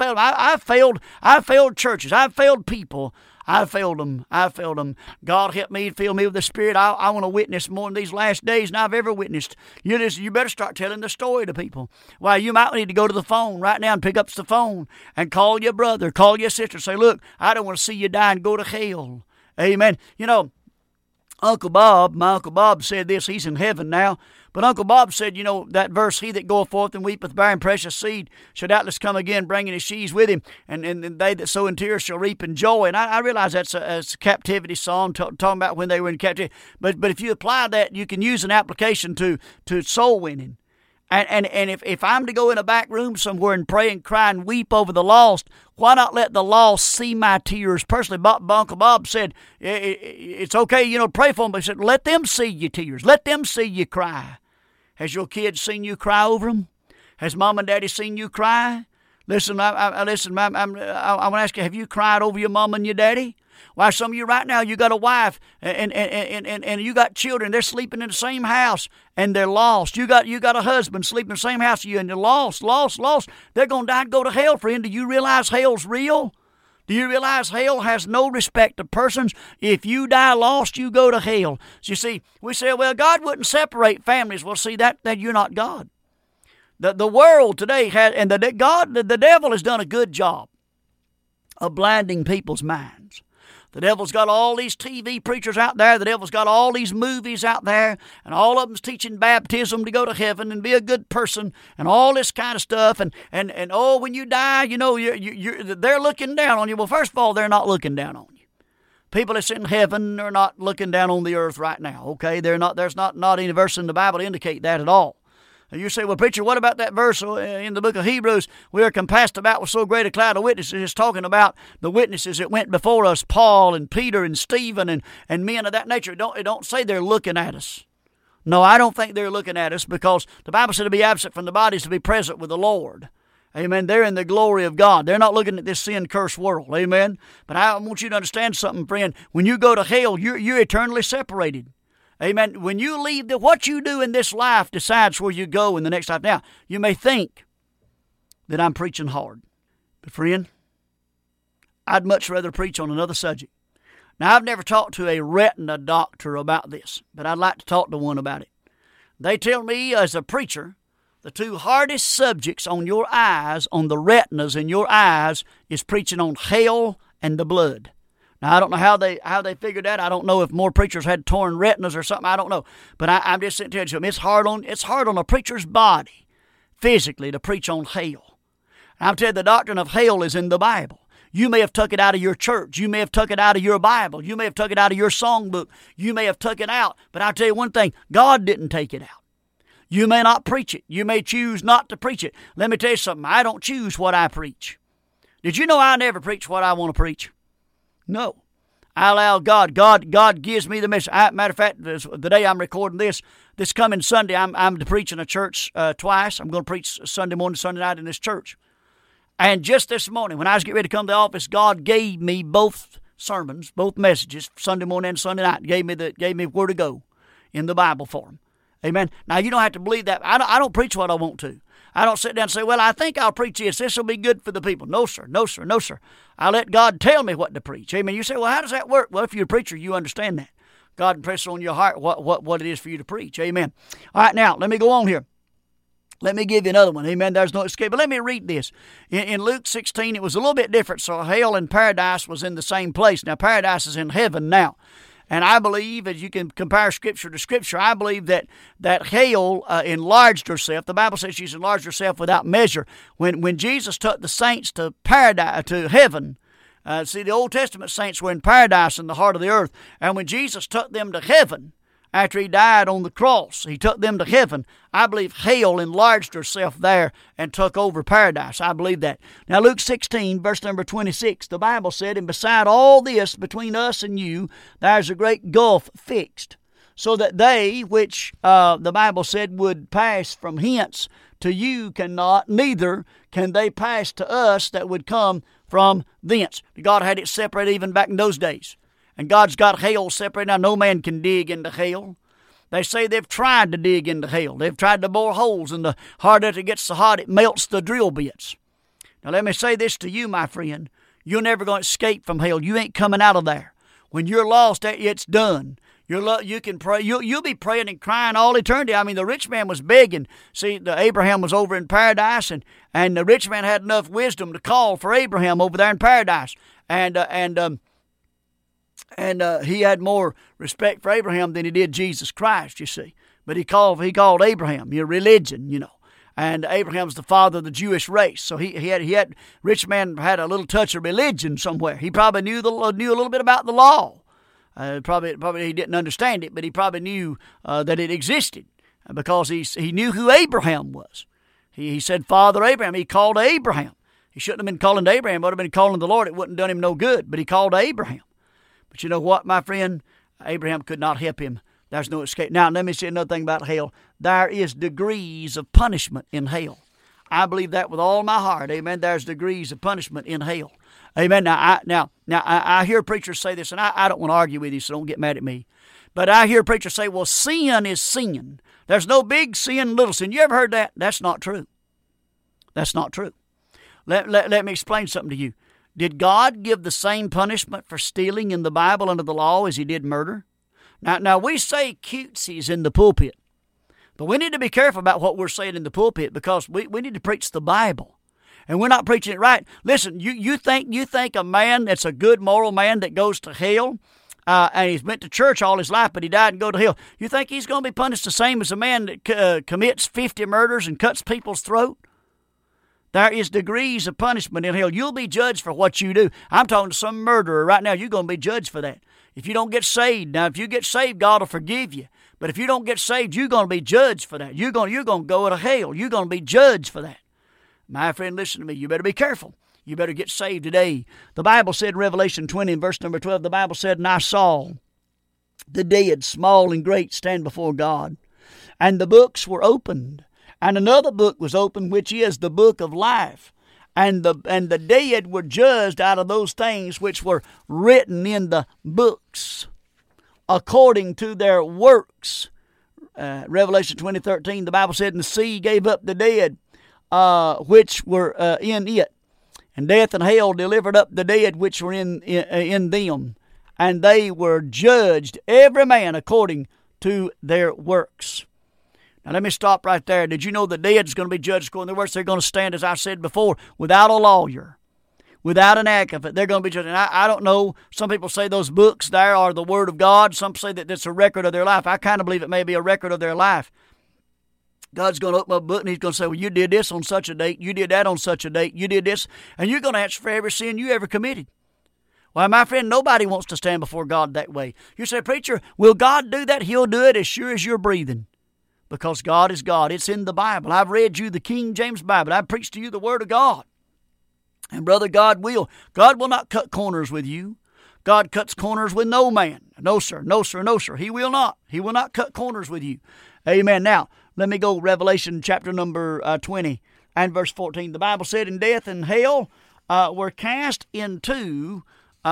failed churches. I failed people. I failed them. God help me, fill me with the Spirit. I want to witness more in these last days than I've ever witnessed. You better start telling the story to people. Why, you might need to go to the phone right now and pick up the phone and call your brother, call your sister, say, look, I don't want to see you die and go to hell. Amen. You know, my Uncle Bob said this. He's in heaven now. But Uncle Bob said, that verse, he that goeth forth and weepeth bearing precious seed shall doubtless come again, bringing his sheaves with him, and they that sow in tears shall reap in joy. And I realize that's a captivity psalm, talking about when they were in captivity. But if you apply that, you can use an application to soul winning. And if I'm to go in a back room somewhere and pray and cry and weep over the lost, why not let the lost see my tears? Personally, Uncle Bob said, it's okay, pray for them, but he said, let them see your tears. Let them see you cry. Has your kids seen you cry over them? Has Mom and Daddy seen you cry? Listen, I want to ask you, have you cried over your mom and your daddy? Why, some of you right now, you got a wife and you got children. They're sleeping in the same house and they're lost. You got a husband sleeping in the same house as you and you're lost. They're going to die and go to hell, friend. Do you realize hell's real? Do you realize hell has no respect of persons? If you die lost, you go to hell. So you see, we say, well, God wouldn't separate families. Well, see, that you're not God. The world today has, and the devil has done a good job of blinding people's minds. The devil's got all these TV preachers out there. The devil's got all these movies out there. And all of them's teaching baptism to go to heaven and be a good person and all this kind of stuff. And when you die, they're looking down on you. Well, first of all, they're not looking down on you. People that's in heaven are not looking down on the earth right now, okay? There's not any verse in the Bible to indicate that at all. You say, well, preacher, what about that verse in the book of Hebrews? We are compassed about with so great a cloud of witnesses. It's talking about the witnesses that went before us, Paul and Peter and Stephen and men of that nature. It don't say they're looking at us. No, I don't think they're looking at us, because the Bible said to be absent from the body is to be present with the Lord. Amen. They're in the glory of God. They're not looking at this sin-cursed world. Amen. But I want you to understand something, friend. When you go to hell, you're eternally separated. Amen. When you leave, what you do in this life decides where you go in the next life. Now, you may think that I'm preaching hard. But friend, I'd much rather preach on another subject. Now, I've never talked to a retina doctor about this, but I'd like to talk to one about it. They tell me as a preacher, the two hardest subjects on your eyes, on the retinas in your eyes, is preaching on hell and the blood. Now, I don't know how they figured that. I don't know if more preachers had torn retinas or something. I don't know. But I'm just telling you something. It's hard on a preacher's body, physically, to preach on hell. And I'm telling you, the doctrine of hell is in the Bible. You may have took it out of your church. You may have took it out of your Bible. You may have took it out of your songbook. You may have took it out. But I'll tell you one thing, God didn't take it out. You may not preach it. You may choose not to preach it. Let me tell you something. I don't choose what I preach. Did you know I never preach what I want to preach? No. I allow God. God gives me the message. Matter of fact, the day I'm recording this coming Sunday, I'm to preach in a church twice. I'm going to preach Sunday morning, Sunday night in this church. And just this morning, when I was getting ready to come to the office, God gave me both sermons, both messages, Sunday morning and Sunday night. Gave me where to go in the Bible for them. Amen. Now, you don't have to believe that. I don't preach what I want to. I don't sit down and say, well, I think I'll preach this. This will be good for the people. No, sir. No, sir. No, sir. I let God tell me what to preach. Amen. You say, well, how does that work? Well, if you're a preacher, you understand that. God impresses on your heart what it is for you to preach. Amen. All right, now, let me go on here. Let me give you another one. Amen. There's no escape. But let me read this. In Luke 16, it was a little bit different. So hell and paradise was in the same place. Now, paradise is in heaven now. And I believe, as you can compare Scripture to Scripture, I believe that hell enlarged herself. The Bible says she's enlarged herself without measure. When Jesus took the saints to paradise, to heaven, see, the Old Testament saints were in paradise in the heart of the earth. And when Jesus took them to heaven, after he died on the cross, he took them to heaven. I believe hell enlarged herself there and took over paradise. I believe that. Now, Luke 16, verse number 26, the Bible said, and beside all this, between us and you, there's a great gulf fixed, so that they which, the Bible said, would pass from hence to you cannot, neither can they pass to us that would come from thence. God had it separated even back in those days. And God's got hell separated. Now, no man can dig into hell. They say they've tried to dig into hell. They've tried to bore holes, and the harder it gets so hot, it melts the drill bits. Now, let me say this to you, my friend. You're never going to escape from hell. You ain't coming out of there. When you're lost, it's done. You can pray. You'll be praying and crying all eternity. I mean, the rich man was begging. See, Abraham was over in paradise, and the rich man had enough wisdom to call for Abraham over there in paradise. And he had more respect for Abraham than he did Jesus Christ, you see. But he called Abraham, religion, And Abraham's the father of the Jewish race. So rich man had a little touch of religion somewhere. He probably knew a little bit about the law. Probably he didn't understand it, but he probably knew that it existed because he knew who Abraham was. He said, Father Abraham. He called Abraham. He shouldn't have been calling Abraham. He would have been calling the Lord. It wouldn't have done him no good. But he called Abraham. But you know what, my friend? Abraham could not help him. There's no escape. Now, let me say another thing about hell. There is degrees of punishment in hell. I believe that with all my heart. Amen. There's degrees of punishment in hell. Amen. Now, I hear preachers say this, and I don't want to argue with you, so don't get mad at me. But I hear preachers say, well, sin is sin. There's no big sin, little sin. You ever heard that? That's not true. That's not true. Let me explain something to you. Did God give the same punishment for stealing in the Bible under the law as he did murder? Now we say cutesies in the pulpit, but we need to be careful about what we're saying in the pulpit because we need to preach the Bible, and we're not preaching it right. Listen, you think a man that's a good moral man that goes to hell, and he's went to church all his life, but he died and go to hell. You think he's going to be punished the same as a man that commits 50 murders and cuts people's throat? There is degrees of punishment in hell. You'll be judged for what you do. I'm talking to some murderer right now. You're going to be judged for that. If you don't get saved, now if you get saved, God will forgive you. But if you don't get saved, you're going to be judged for that. You're going to go to hell. You're going to be judged for that. My friend, listen to me. You better be careful. You better get saved today. The Bible said in Revelation 20 and verse number 12, the Bible said, and I saw the dead, small and great, stand before God. And the books were opened. And another book was opened, which is the book of life. And the dead were judged out of those things which were written in the books, according to their works. Revelation 20:13, the Bible said, and the sea gave up the dead which were in it. And death and hell delivered up the dead which were in them. And they were judged, every man according to their works. Now, let me stop right there. Did you know the dead is going to be judged according to their works? They're going to stand, as I said before, without a lawyer, without an advocate. They're going to be judged. And I don't know. Some people say those books there are the Word of God. Some say that it's a record of their life. I kind of believe it may be a record of their life. God's going to open up a book and he's going to say, well, you did this on such a date. You did that on such a date. You did this. And you're going to answer for every sin you ever committed. Well, my friend, nobody wants to stand before God that way. You say, preacher, will God do that? He'll do it as sure as you're breathing. Because God is God. It's in the Bible. I've read you the King James Bible. I've preached to you the Word of God. And brother, God will not cut corners with you. God cuts corners with no man. No, sir, no, sir, no, sir. He will not. He will not cut corners with you. Amen. Now, let me go Revelation chapter number 20 and verse 14. The Bible said, and death and hell were cast into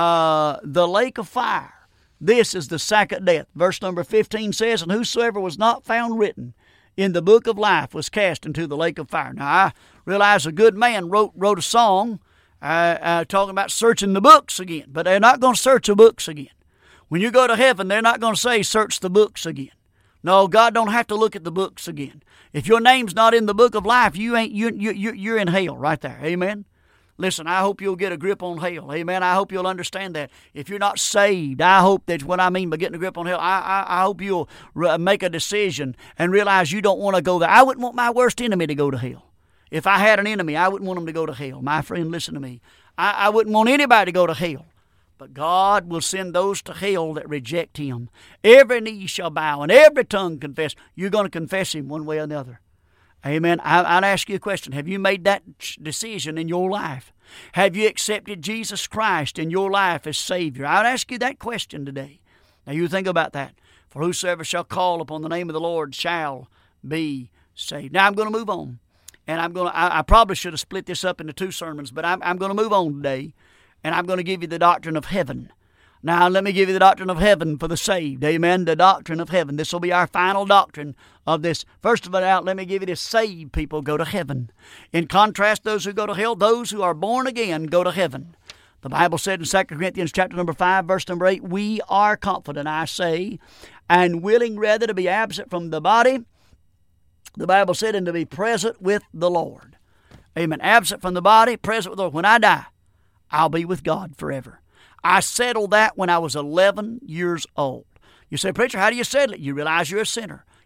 the lake of fire. This is the second death. Verse number 15 says, and whosoever was not found written in the book of life was cast into the lake of fire. Now, I realize a good man wrote a song talking about searching the books again, but they're not going to search the books again. When you go to heaven, they're not going to say, search the books again. No, God don't have to look at the books again. If your name's not in the book of life, you're in hell right there. Amen. Listen, I hope you'll get a grip on hell. Amen. I hope you'll understand that. If you're not saved, I hope that's what I mean by getting a grip on hell. I hope you'll make a decision and realize you don't want to go there. I wouldn't want my worst enemy to go to hell. If I had an enemy, I wouldn't want him to go to hell. My friend, listen to me. I wouldn't want anybody to go to hell. But God will send those to hell that reject him. Every knee shall bow and every tongue confess. You're going to confess him one way or another. Amen. I'd ask you a question. Have you made that decision in your life? Have you accepted Jesus Christ in your life as Savior? I would ask you that question today. Now you think about that. For whosoever shall call upon the name of the Lord shall be saved. Now I'm going to move on. And I probably should have split this up into two sermons, but I'm going to move on today. And I'm going to give you the doctrine of heaven. Now, let me give you the doctrine of heaven for the saved. Amen. The doctrine of heaven. This will be our final doctrine of this. First of all, let me give you this. Saved people go to heaven. In contrast, those who go to hell, those who are born again go to heaven. The Bible said in 2 Corinthians chapter number 5, verse number 8, we are confident, I say, and willing rather to be absent from the body, the Bible said, and to be present with the Lord. Amen. Absent from the body, present with the Lord. When I die, I'll be with God forever. I settled that when I was 11 years old. You say, preacher, how do you settle it? You realize you're a sinner.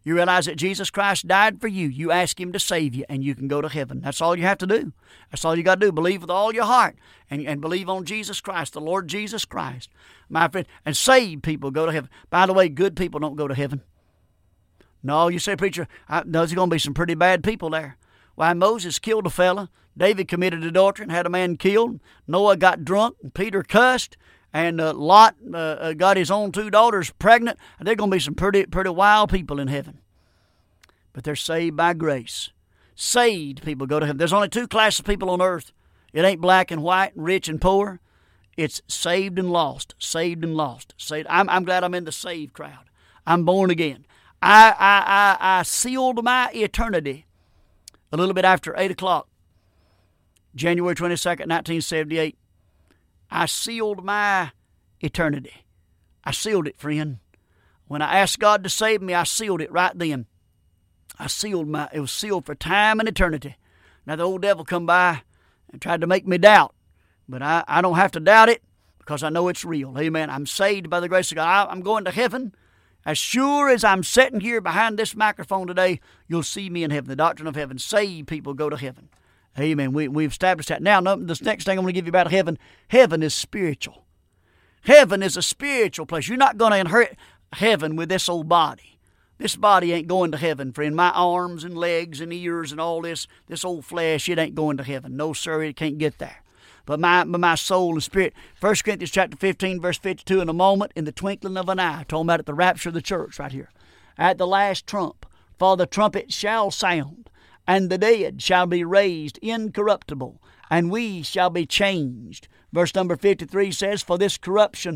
You realize that Jesus Christ died for you. You ask Him to save you, and you can go to heaven. That's all you have to do. That's all you got to do. Believe with all your heart, and believe on Jesus Christ, the Lord Jesus Christ, my friend. And saved people go to heaven. By the way, good people don't go to heaven. No, you say, preacher, there's going to be some pretty bad people there. Why, Moses killed a fella. David committed adultery and had a man killed. Noah got drunk, and Peter cussed. And Lot got his own 2 daughters pregnant. And there are going to be some pretty wild people in heaven. But they're saved by grace. Saved people go to heaven. There's only 2 classes of people on earth. It ain't black and white, and rich and poor. It's saved and lost. Saved and lost. Saved. I'm glad I'm in the saved crowd. I'm born again. I sealed my eternity a little bit after 8 o'clock, January 22nd, 1978. I sealed my eternity. I sealed it, friend. When I asked God to save me, I sealed it right then. It was sealed for time and eternity. Now the old devil come by and tried to make me doubt, but I don't have to doubt it because I know it's real. Amen. I'm saved by the grace of God. I'm going to heaven. As sure as I'm sitting here behind this microphone today, you'll see me in heaven. The doctrine of heaven. Saved people go to heaven. Amen. We've established that. Now, this next thing I'm going to give you about heaven, heaven is spiritual. Heaven is a spiritual place. You're not going to inherit heaven with this old body. This body ain't going to heaven, friend. My arms and legs and ears and all this old flesh, it ain't going to heaven. No, sir, it can't get there. But my soul and spirit. 1 Corinthians chapter 15, verse 52, in a moment, in the twinkling of an eye, talking about at the rapture of the church right here. At the last trump, for the trumpet shall sound, and the dead shall be raised incorruptible, and we shall be changed. Verse number 53 says, for this corruptible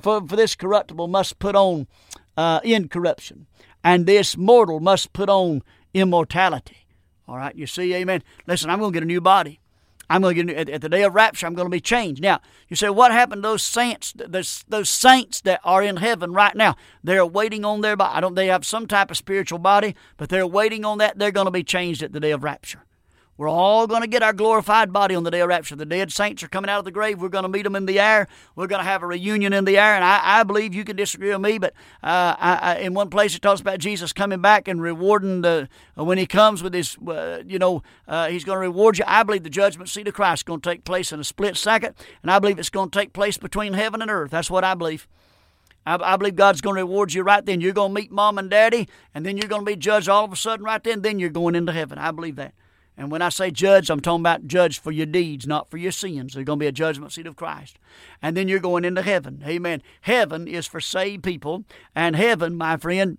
must put on incorruption, and this mortal must put on immortality. All right, you see, amen. Listen, I'm going to get a new body. I'm going to get at the day of rapture. I'm going to be changed. Now, you say, what happened to those saints? Those saints that are in heaven right now, they're waiting on their body. They have some type of spiritual body, but they're waiting on that. They're going to be changed at the day of rapture. We're all going to get our glorified body on the day of rapture. The dead saints are coming out of the grave. We're going to meet them in the air. We're going to have a reunion in the air. And I believe you can disagree with me, but in one place it talks about Jesus coming back and rewarding when He comes with His, He's going to reward you. I believe the judgment seat of Christ is going to take place in a split second, and I believe it's going to take place between heaven and earth. That's what I believe. I believe God's going to reward you right then. You're going to meet Mom and Daddy, and then you're going to be judged all of a sudden right then you're going into heaven. I believe that. And when I say judge, I'm talking about judge for your deeds, not for your sins. There's going to be a judgment seat of Christ. And then you're going into heaven. Amen. Heaven is for saved people. And heaven, my friend,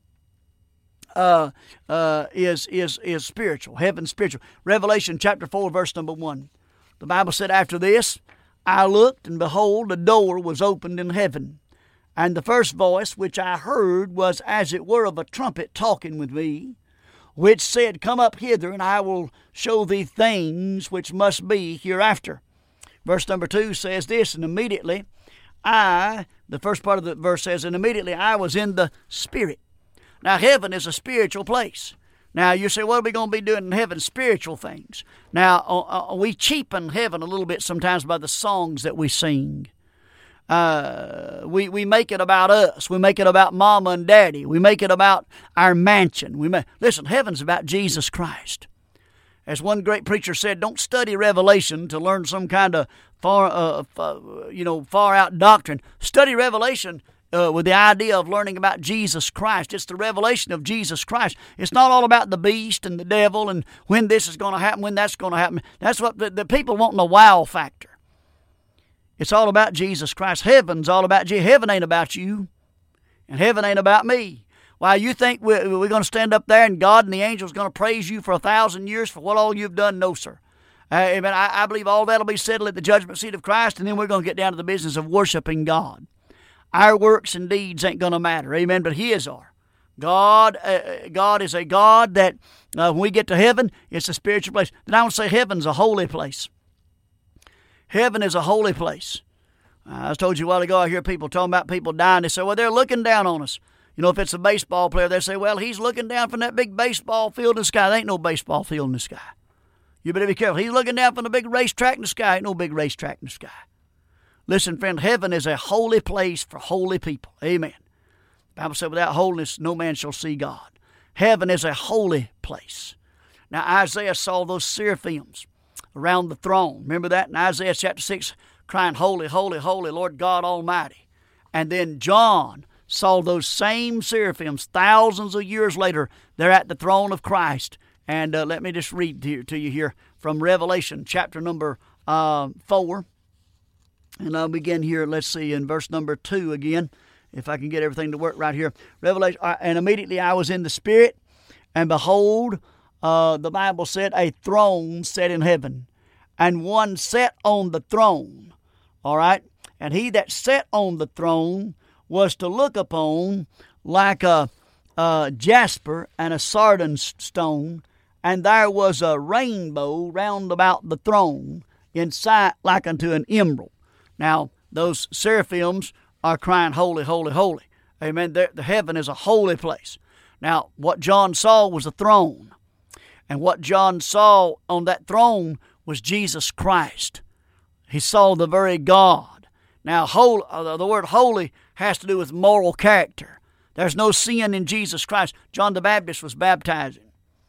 is spiritual. Heaven's spiritual. Revelation chapter 4, verse number 1. The Bible said, after this, I looked, and behold, a door was opened in heaven. And the first voice which I heard was as it were of a trumpet talking with me, which said, come up hither, and I will show thee things which must be hereafter. Verse number 2 says this, and immediately the first part of the verse says, and immediately I was in the Spirit. Now, heaven is a spiritual place. Now, you say, what are we going to be doing in heaven? Spiritual things. Now, we cheapen heaven a little bit sometimes by the songs that we sing. We make it about us. We make it about Mama and Daddy. We make it about our mansion. Listen, heaven's about Jesus Christ. As one great preacher said, don't study Revelation to learn some kind of far out doctrine. Study Revelation with the idea of learning about Jesus Christ. It's the revelation of Jesus Christ. It's not all about the beast and the devil and when this is going to happen, when that's going to happen. That's what the people want, the wow factor. It's all about Jesus Christ. Heaven's all about Jesus. Heaven ain't about you, and heaven ain't about me. Why, you think we're going to stand up there and God and the angels going to praise you for 1,000 years for what all you've done? No, sir. Amen. I believe all that will be settled at the judgment seat of Christ, and then we're going to get down to the business of worshiping God. Our works and deeds ain't going to matter. Amen. But His are. God is a God that when we get to heaven, it's a spiritual place. Then I want to say heaven's a holy place. Heaven is a holy place. I told you a while ago, I hear people talking about people dying. They say, well, they're looking down on us. You know, if it's a baseball player, they say, well, he's looking down from that big baseball field in the sky. There ain't no baseball field in the sky. You better be careful. He's looking down from the big racetrack in the sky. Ain't no big racetrack in the sky. Listen, friend, heaven is a holy place for holy people. Amen. The Bible said, without holiness, no man shall see God. Heaven is a holy place. Now, Isaiah saw those seraphims around the throne. Remember that in Isaiah chapter 6, crying, "Holy, holy, holy, Lord God Almighty." And then John saw those same seraphims thousands of years later. They're at the throne of Christ. And let me just read to you here from Revelation chapter number 4. And I'll begin here, let's see, in verse number 2 again, if I can get everything to work right here. Revelation, and immediately I was in the Spirit, and behold, the Bible said, a throne set in heaven, and one sat on the throne. All right? And he that sat on the throne was to look upon like a jasper and a sardine stone, and there was a rainbow round about the throne, in sight like unto an emerald. Now, those seraphims are crying, "Holy, holy, holy." Amen. The heaven is a holy place. Now, what John saw was a throne. And what John saw on that throne was Jesus Christ. He saw the very God. Now, the word holy has to do with moral character. There's no sin in Jesus Christ. John the Baptist was baptizing,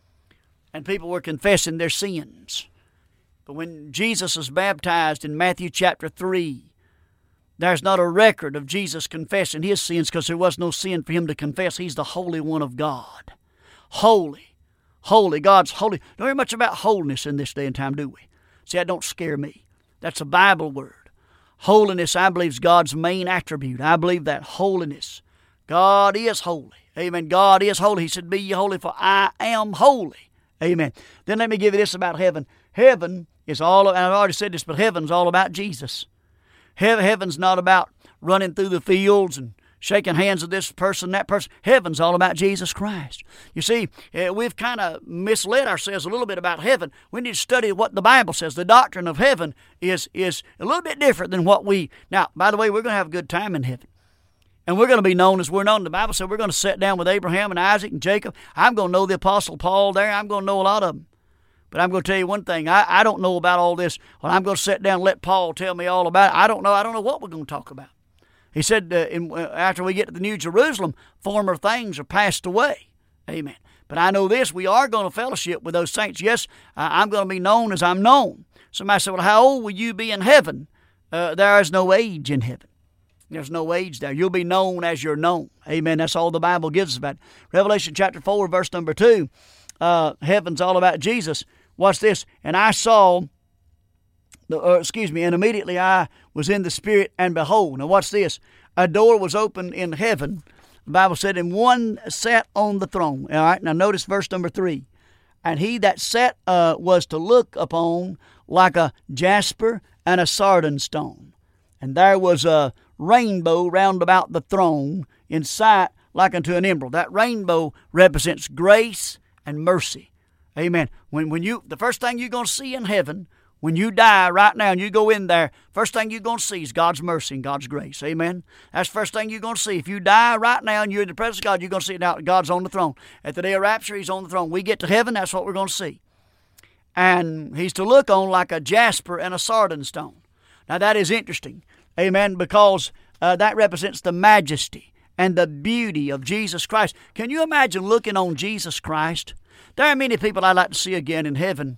and people were confessing their sins. But when Jesus was baptized in Matthew chapter 3, there's not a record of Jesus confessing his sins because there was no sin for him to confess. He's the Holy One of God. Holy. Holy. God's holy. Don't hear much about holiness in this day and time, do we? See, that don't scare me. That's a Bible word. Holiness, I believe, is God's main attribute. I believe that holiness. God is holy. Amen. God is holy. He said, "Be ye holy, for I am holy." Amen. Then let me give you this about heaven. Heaven is all, and I've already said this, but heaven's all about Jesus. Heaven's not about running through the fields and shaking hands with this person, that person. Heaven's all about Jesus Christ. You see, we've kind of misled ourselves a little bit about heaven. We need to study what the Bible says. The doctrine of heaven is a little bit different than what we... Now, by the way, we're going to have a good time in heaven. And we're going to be known as we're known. The Bible said we're going to sit down with Abraham and Isaac and Jacob. I'm going to know the Apostle Paul there. I'm going to know a lot of them. But I'm going to tell you one thing. I don't know about all this. Well, I'm going to sit down and let Paul tell me all about it. I don't know what we're going to talk about. He said after we get to the New Jerusalem, former things are passed away. Amen. But I know this. We are going to fellowship with those saints. Yes, I'm going to be known as I'm known. Somebody said, "Well, how old will you be in heaven?" There is no age in heaven. There's no age there. You'll be known as you're known. Amen. That's all the Bible gives us about it. Revelation chapter 4, verse number 2. Heaven's all about Jesus. Watch this. And I saw, and immediately I was in the Spirit, and behold. Now watch this. A door was opened in heaven. The Bible said, and one sat on the throne. All right. Now notice verse number 3. And he that sat was to look upon like a jasper and a sardine stone. And there was a rainbow round about the throne, in sight like unto an emerald. That rainbow represents grace and mercy. Amen. When you, the first thing you're going to see in heaven, when you die right now and you go in there, first thing you're going to see is God's mercy and God's grace. Amen. That's the first thing you're going to see. If you die right now and you're in the presence of God, you're going to see now God's on the throne. At the day of rapture, He's on the throne. We get to heaven, that's what we're going to see. And He's to look on like a jasper and a sardine stone. Now that is interesting. Amen. Because that represents the majesty and the beauty of Jesus Christ. Can you imagine looking on Jesus Christ? There are many people I'd like to see again in heaven.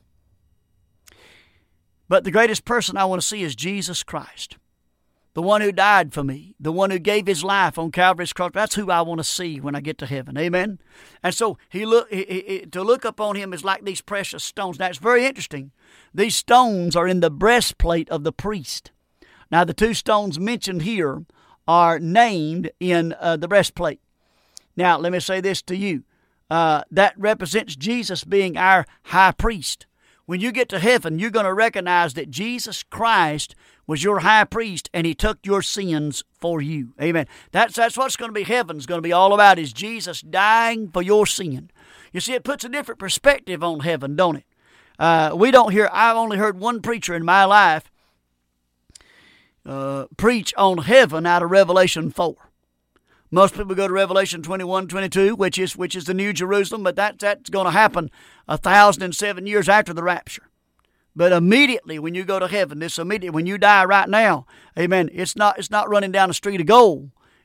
But the greatest person I want to see is Jesus Christ. The one who died for me. The one who gave His life on Calvary's cross. That's who I want to see when I get to heaven. Amen? And so to look upon Him is like these precious stones. Now it's very interesting. These stones are in the breastplate of the priest. Now the two stones mentioned here are named in the breastplate. Now let me say this to you. That represents Jesus being our high priest. When you get to heaven, you're going to recognize that Jesus Christ was your high priest and He took your sins for you. Amen. That's what's going to be heaven's going to be all about, is Jesus dying for your sin. You see, it puts a different perspective on heaven, don't it? I've only heard one preacher in my life preach on heaven out of Revelation 4. Most people go to Revelation 21, 22, which is the New Jerusalem, but that's going to happen 1,007 years after the rapture. But immediately when you go to heaven, when you die right now, amen, it's not running down the street of gold.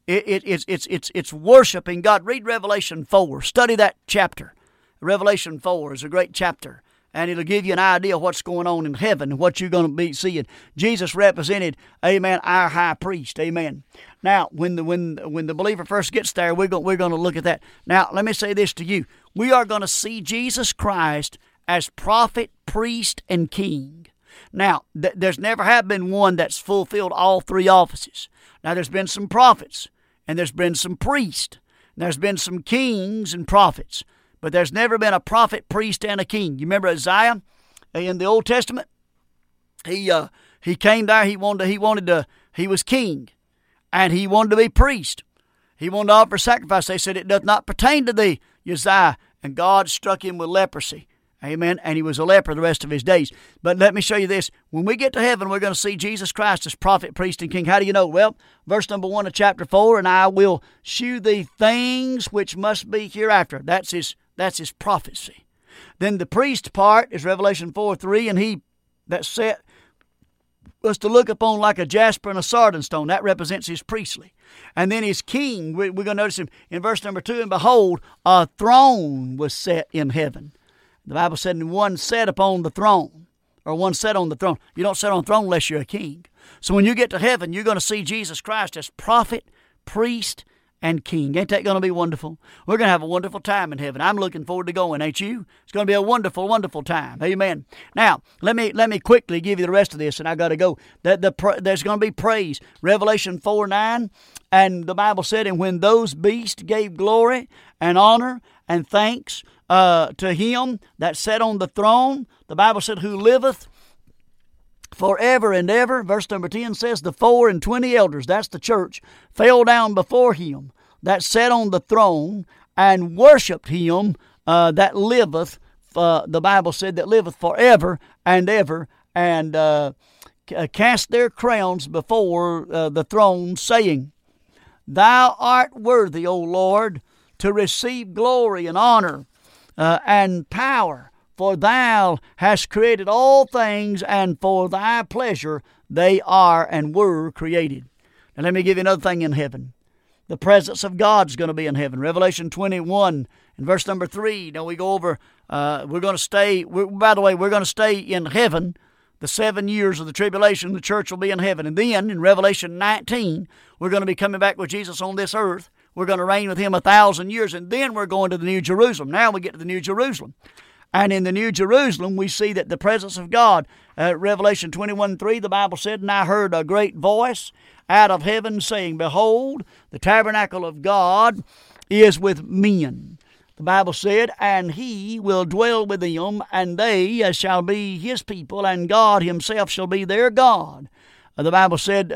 It's worshiping God. Read Revelation 4. Study that chapter. Revelation 4 is a great chapter, and it'll give you an idea of what's going on in heaven and what you're going to be seeing. Jesus represented, amen, our high priest, amen. Now, when the believer first gets there, we're going to look at that. Now, let me say this to you. We are going to see Jesus Christ as prophet, priest, and king. Now, there's never have been one that's fulfilled all three offices. Now, there's been some prophets, and there's been some priests, and there's been some kings and prophets. But there's never been a prophet, priest, and a king. You remember Isaiah in the Old Testament? He came there. He was king, and he wanted to be priest. He wanted to offer sacrifice. They said, "It doth not pertain to thee, Uzziah." And God struck him with leprosy. Amen. And he was a leper the rest of his days. But let me show you this. When we get to heaven, we're going to see Jesus Christ as prophet, priest, and king. How do you know? Well, verse number 1 of chapter 4, "And I will shew thee things which must be hereafter." That's his prophecy. Then the priest part is Revelation 4:3, and he that set was to look upon like a jasper and a sardine stone. That represents his priestly. And then his king, we're going to notice him in verse number 2, "And behold, a throne was set in heaven." The Bible said, "And one sat upon the throne," or one sat on the throne. You don't sit on the throne unless you're a king. So when you get to heaven, you're going to see Jesus Christ as prophet, priest, and king. Ain't that going to be wonderful? We're going to have a wonderful time in heaven. I'm looking forward to going, ain't you? It's going to be a wonderful, wonderful time. Amen. Now, let me quickly give you the rest of this, and I got to go. There's going to be praise. Revelation 4:9, and the Bible said, "And when those beasts gave glory and honor and thanks to him that sat on the throne," the Bible said, "who liveth forever and ever." Verse number 10 says, "The 24 elders," that's the church, "fell down before him that sat on the throne and worshipped him that liveth," the Bible said, "that liveth forever and ever, and cast their crowns before the throne, saying, Thou art worthy, O Lord, to receive glory and honor and power. For thou hast created all things, and for thy pleasure they are and were created." Now let me give you another thing in heaven. The presence of God's going to be in heaven. Revelation 21 and verse number 3. Now we go over, we're going to stay in heaven the 7 years of the tribulation. The church will be in heaven. And then in Revelation 19, we're going to be coming back with Jesus on this earth. We're going to reign with him 1,000 years, and then we're going to the New Jerusalem. Now we get to the New Jerusalem. And in the New Jerusalem, we see that the presence of God, Revelation 21:3, the Bible said, "And I heard a great voice out of heaven saying, Behold, the tabernacle of God is with men." The Bible said, "And he will dwell with them, and they shall be his people, and God himself shall be their God." The Bible said,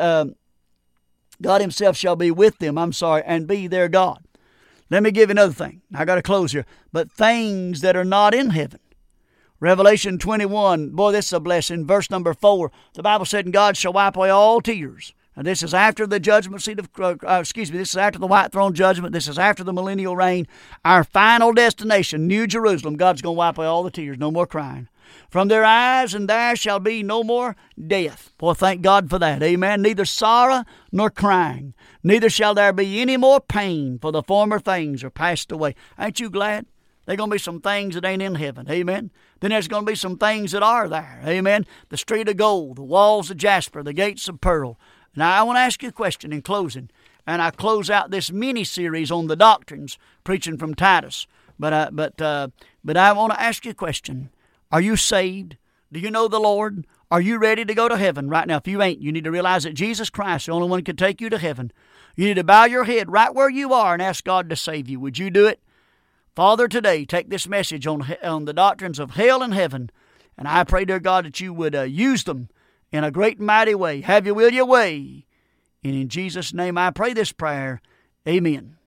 God himself shall be with them, and be their God. Let me give you another thing. I got to close here. But things that are not in heaven. Revelation 21. Boy, this is a blessing. Verse number 4. The Bible said, "And God shall wipe away all tears." And this is after the judgment seat of, this is after the white throne judgment. This is after the millennial reign. Our final destination, New Jerusalem. God's going to wipe away all the tears. No more crying from their eyes, and there shall be no more death. Boy, thank God for that. Amen. Neither sorrow nor crying. Neither shall there be any more pain, for the former things are passed away. Ain't you glad? There's going to be some things that ain't in heaven. Amen. Then there's going to be some things that are there. Amen. The street of gold, the walls of jasper, the gates of pearl. Now, I want to ask you a question in closing. And I close out this mini-series on the doctrines, preaching from Titus. But I want to ask you a question. Are you saved? Do you know the Lord? Are you ready to go to heaven right now? If you ain't, you need to realize that Jesus Christ, the only one who can take you to heaven. You need to bow your head right where you are and ask God to save you. Would you do it? Father, today, take this message on the doctrines of hell and heaven. And I pray, dear God, that you would use them in a great and mighty way. Have your will your way. And in Jesus' name I pray this prayer. Amen.